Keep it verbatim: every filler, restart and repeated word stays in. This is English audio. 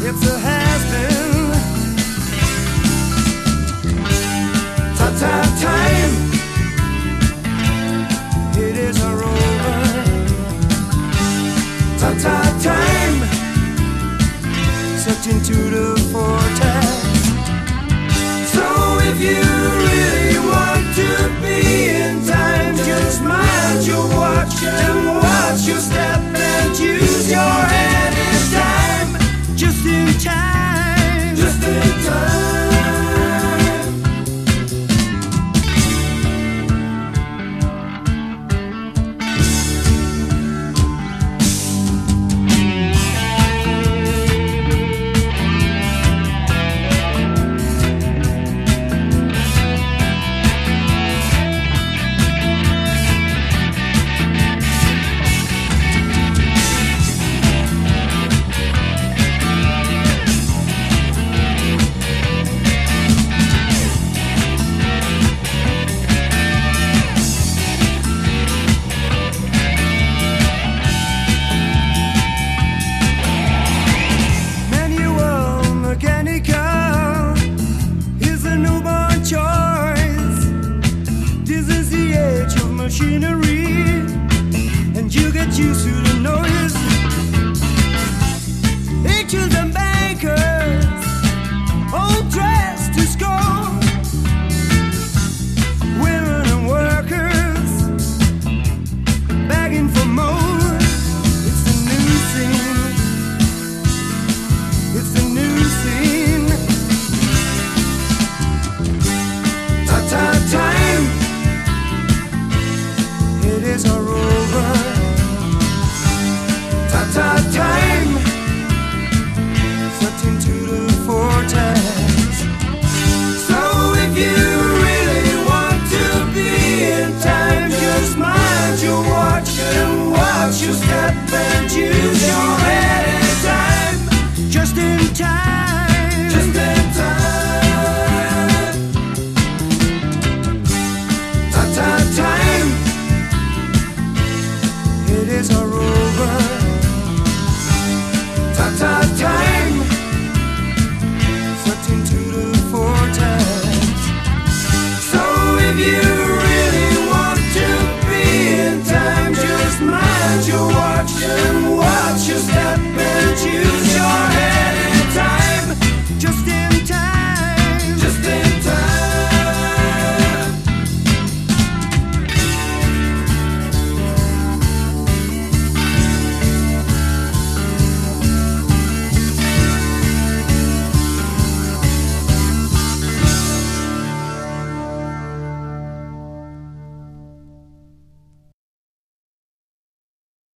It's a has-been. Ta-ta time. It is a rover. Ta-ta time. Sucked into the vortex. So if you really want to be in time, just mind your watch and watch your step and use your hand in time. Just in time. Just in time. Machinery, and you get used to the noise. Angels and bankers, all dressed to score. Women and workers, begging for more. It's the new scene. It's the new scene. Ta-ta time. It is a rover. Ta-ta time. Sucked into the vortex. So if you really want to be in time, just mind your watch and watch your step and use your head in time. Just in time.